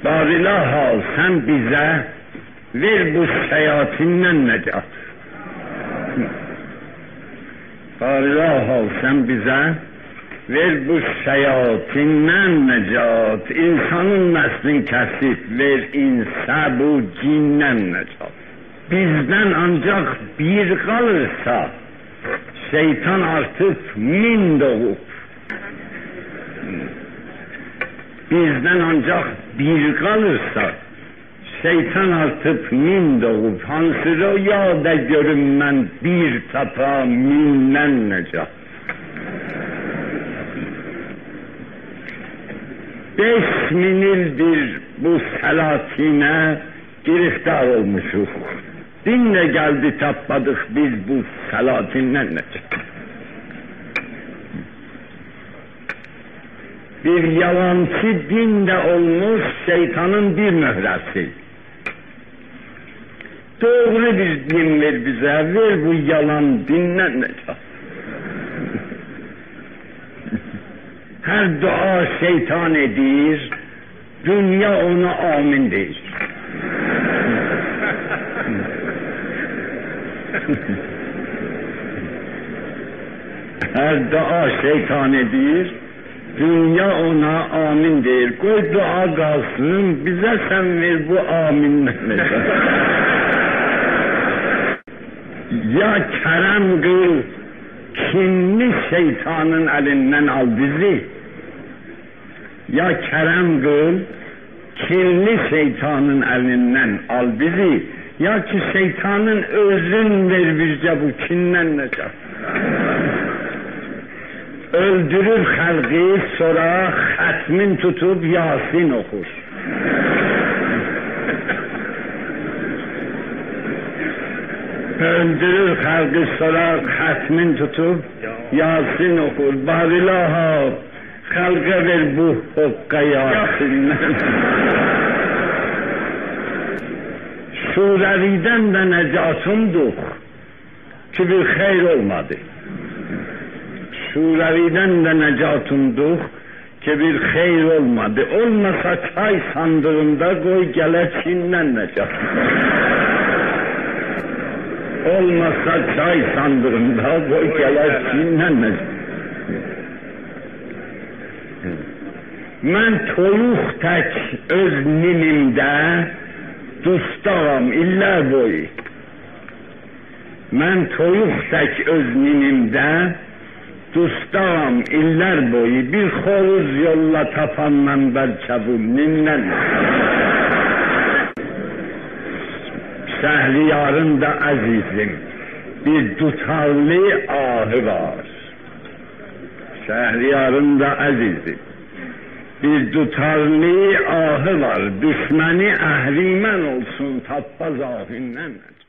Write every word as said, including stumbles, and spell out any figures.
Barilaha sen bize ver bu seyatinden necat. Barilaha sen bize ver bu seyatinden necat. İnsanın neslini kesip ver insa bu cinnen necat. Bizden ancak bir kalırsa şeytan artık min doğup. Bizden ancak bir kalırsa şeytan artık min doğup. Hansı rüyada görünmen bir tapa minnen necat. Beş minildir bu salatine giriftar olmuşuz. Dinle geldi tapladık biz bu salatinden necat. Bir yalancı dinde olmuş şeytanın bir mühresi. Doğru bir din ver bize, ver bu yalan dinden necat. Her dua şeytan edir, dünya ona amin deyir. Her dua şeytan edir, dünya ona amin deyir. Koy dua kalsın, bize sen ver bu aminler. Ya kerem kıl, kinli şeytanın elinden al bizi. Ya kerem kıl, kinli şeytanın elinden al bizi. Ya ki şeytanın özün ver bize bu kinden necat. Öldürür halkı sonra hatmin tutup Yasin okur. Öldürür halkı sonra hatmin tutup Yasin okur. Barilaha halka ver bu hokka Yasin'den. Sureviden de necatımdık ki bir hayır olmadı. Sureviden de necatımdık ki bir hayır olmadı. Olmasa çay sandığında koy gele Çin'den necat. Olmasa çay sandığında koy gele Çin'den necat. Ben toyuq tek öz nimimde dustağam iller boyu. Ben toyuq tek öz nimimde dustağam iller boyu. Bir xoruz yolla tapandan belki bu ninlen. Şehriyarın da azizim bir tutarlı ahı var. Şehriyarın da azizim bir tutarlı ahı var. Düşmeni ehrimen olsun tapmaz ahından.